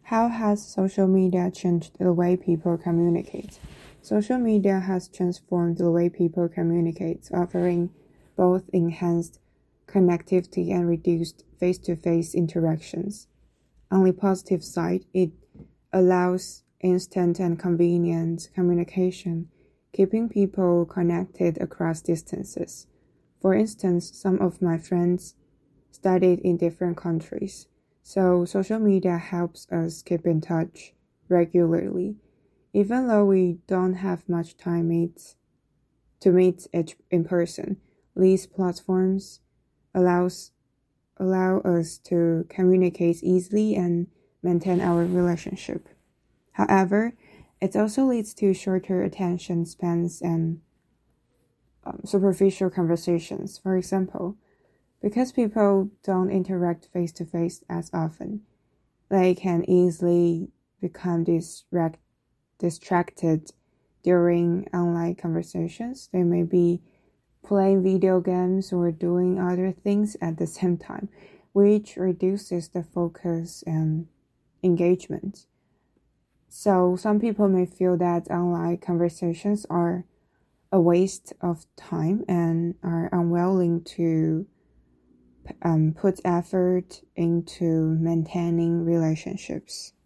How has social media changed the way people communicate? Social media has transformed the way people communicate, offering both enhanced connectivity and reduced face-to-face interactions. On the positive side, it allows instant and convenient communication, keeping people connected across distances. For instance, some of my friends studied in different countries, so social media helps us keep in touch regularly. Even though we don't have much time to meet in person, these platforms allow us to communicate easily and maintain our relationship. However, it also leads to shorter attention spans and superficial conversations. For example, because people don't interact face to face as often, they can easily become distracted during online conversations. They may be playing video games or doing other things at the same time, which reduces the focus and engagement. So some people may feel that online conversations are a waste of time and are unwilling to put effort into maintaining relationships.